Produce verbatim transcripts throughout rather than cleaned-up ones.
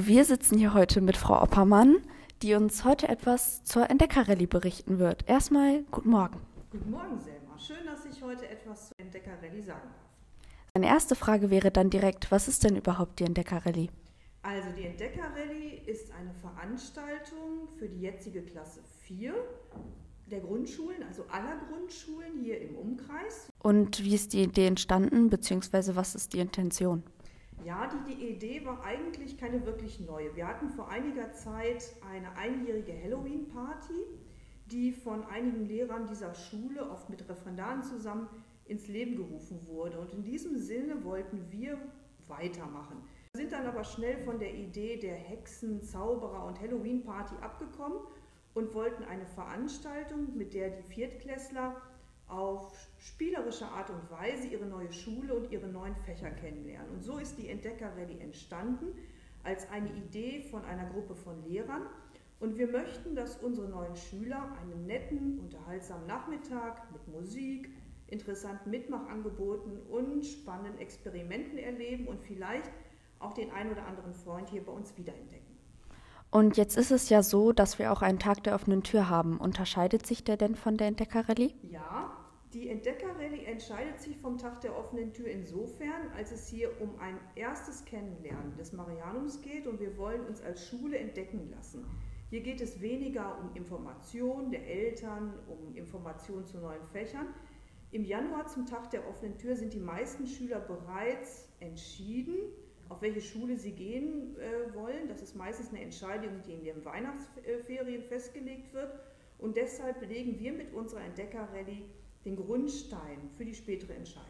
Wir sitzen hier heute mit Frau Oppermann, die uns heute etwas zur Entdeckerrallye berichten wird. Erstmal guten Morgen. Guten Morgen, Selma. Schön, dass ich heute etwas zur Entdeckerrallye sagen darf. Meine erste Frage wäre dann direkt, was ist denn überhaupt die Entdeckerrallye? Also die Entdeckerrallye ist eine Veranstaltung für die jetzige Klasse vier der Grundschulen, also aller Grundschulen hier im Umkreis. Und wie ist die Idee entstanden, beziehungsweise was ist die Intention? Ja, die, die Idee war eigentlich keine wirklich neue. Wir hatten vor einiger Zeit eine einjährige Halloween-Party, die von einigen Lehrern dieser Schule, oft mit Referendaren zusammen, ins Leben gerufen wurde. Und in diesem Sinne wollten wir weitermachen. Wir sind dann aber schnell von der Idee der Hexen, Zauberer und Halloween-Party abgekommen und wollten eine Veranstaltung, mit der die Viertklässler auf spielerische Art und Weise ihre neue Schule und ihre neuen Fächer kennenlernen. Und so ist die Entdeckerrallye entstanden als eine Idee von einer Gruppe von Lehrern. Und wir möchten, dass unsere neuen Schüler einen netten, unterhaltsamen Nachmittag mit Musik, interessanten Mitmachangeboten und spannenden Experimenten erleben und vielleicht auch den ein oder anderen Freund hier bei uns wiederentdecken. Und jetzt ist es ja so, dass wir auch einen Tag der offenen Tür haben. Unterscheidet sich der denn von der Entdeckerrallye? Ja, die Entdeckerrallye entscheidet sich vom Tag der offenen Tür insofern, als es hier um ein erstes Kennenlernen des Marianums geht und wir wollen uns als Schule entdecken lassen. Hier geht es weniger um Information der Eltern, um Information zu neuen Fächern. Im Januar zum Tag der offenen Tür sind die meisten Schüler bereits entschieden, auf welche Schule sie gehen äh, wollen. Das ist meistens eine Entscheidung, die in den Weihnachtsferien festgelegt wird. Und deshalb legen wir mit unserer Entdeckerrallye den Grundstein für die spätere Entscheidung.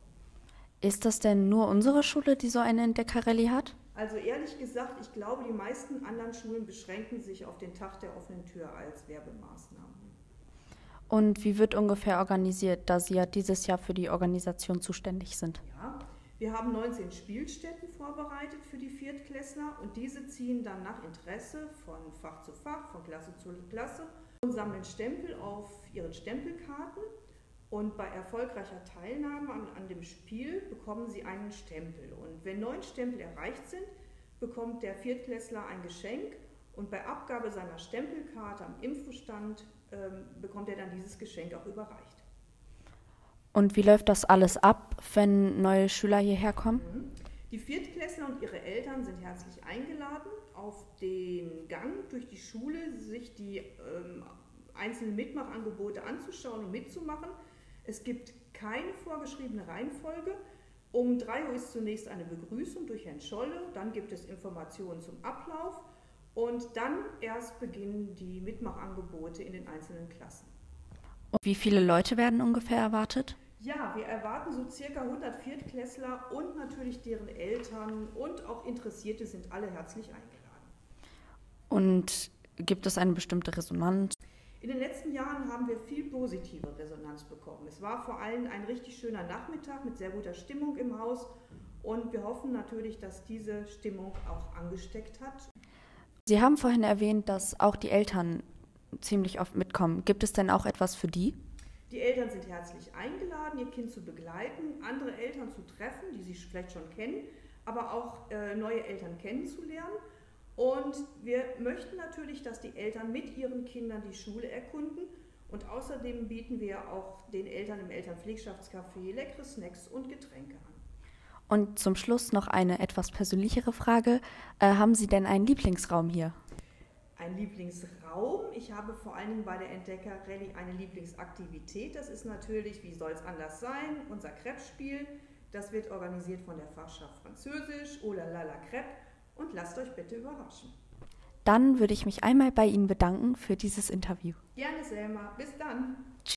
Ist das denn nur unsere Schule, die so eine Entdeckerrallye hat? Also ehrlich gesagt, ich glaube, die meisten anderen Schulen beschränken sich auf den Tag der offenen Tür als Werbemaßnahmen. Und wie wird ungefähr organisiert, da Sie ja dieses Jahr für die Organisation zuständig sind? Ja, wir haben neunzehn Spielstätten vorbereitet für die Viertklässler und diese ziehen dann nach Interesse von Fach zu Fach, von Klasse zu Klasse und sammeln Stempel auf ihren Stempelkarten. Und bei erfolgreicher Teilnahme an, an dem Spiel bekommen sie einen Stempel. Und wenn neun Stempel erreicht sind, bekommt der Viertklässler ein Geschenk. Und bei Abgabe seiner Stempelkarte am Infostand ähm, bekommt er dann dieses Geschenk auch überreicht. Und wie läuft das alles ab, wenn neue Schüler hierher kommen? Die Viertklässler und ihre Eltern sind herzlich eingeladen, auf den Gang durch die Schule sich die ähm, einzelnen Mitmachangebote anzuschauen und mitzumachen. Es gibt keine vorgeschriebene Reihenfolge. Um drei Uhr ist zunächst eine Begrüßung durch Herrn Scholle, dann gibt es Informationen zum Ablauf und dann erst beginnen die Mitmachangebote in den einzelnen Klassen. Und wie viele Leute werden ungefähr erwartet? Ja, wir erwarten so circa hundert Viertklässler und natürlich deren Eltern und auch Interessierte sind alle herzlich eingeladen. Und gibt es eine bestimmte Resonanz? In den letzten Jahren haben wir viel positive Resonanz bekommen. Es war vor allem ein richtig schöner Nachmittag mit sehr guter Stimmung im Haus und wir hoffen natürlich, dass diese Stimmung auch angesteckt hat. Sie haben vorhin erwähnt, dass auch die Eltern ziemlich oft mitkommen. Gibt es denn auch etwas für die? Die Eltern sind herzlich eingeladen, ihr Kind zu begleiten, andere Eltern zu treffen, die sie vielleicht schon kennen, aber auch äh, neue Eltern kennenzulernen. Und wir möchten natürlich, dass die Eltern mit ihren Kindern die Schule erkunden. Und außerdem bieten wir auch den Eltern im Elternpflegschaftscafé leckere Snacks und Getränke an. Und zum Schluss noch eine etwas persönlichere Frage. Äh, haben Sie denn einen Lieblingsraum hier? Ein Lieblingsraum. Ich habe vor allen Dingen bei der Entdeckerrallye eine Lieblingsaktivität. Das ist natürlich, wie soll es anders sein, unser Crepe-Spiel. Das wird organisiert von der Fachschaft Französisch, Oh la la la Crepe. Und lasst euch bitte überraschen. Dann würde ich mich einmal bei Ihnen bedanken für dieses Interview. Gerne, Selma. Bis dann.